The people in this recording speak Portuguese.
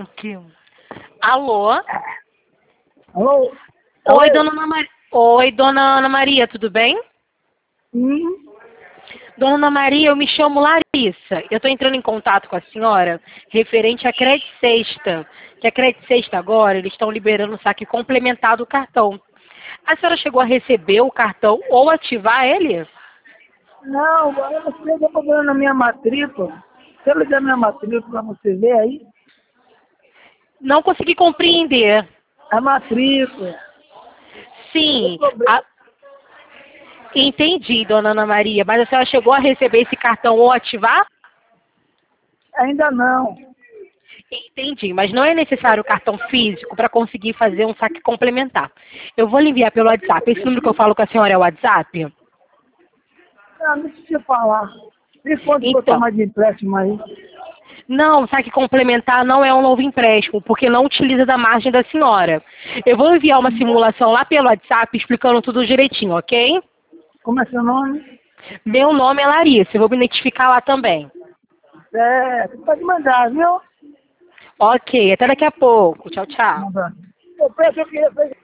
Aqui. Alô? Alô? Oi, dona Ana Maria. Oi, dona Ana Maria, tudo bem? Dona Ana Maria, eu me chamo Larissa. Eu estou entrando em contato com a senhora referente à Credit Sexta. Que a Credit Sexta agora, eles estão liberando o saque complementar do cartão. A senhora chegou a receber o cartão ou ativar ele? Não, agora você está cobrando a minha matrícula. Se eu ligar minha matrícula para você ver aí, Não consegui compreender. a matrícula. Eu Sim, cobrei. entendi, dona Ana Maria. Mas a senhora chegou a receber esse cartão ou ativar? Ainda não. Entendi, mas não é necessário o cartão físico para conseguir fazer um saque complementar. Eu vou lhe enviar pelo WhatsApp. Esse número que eu falo com a senhora é o WhatsApp? Não, deixa eu te falar. Me conta que eu Então, tomar de empréstimo aí. não, saque complementar não é um novo empréstimo, porque não utiliza da margem da senhora. Eu vou enviar uma simulação lá pelo WhatsApp explicando tudo direitinho, ok? Como é seu nome? Meu nome é Larissa, eu vou me identificar lá também. Você pode mandar, viu? Ok, até daqui a pouco. Tchau, tchau. Mandar. Eu peço que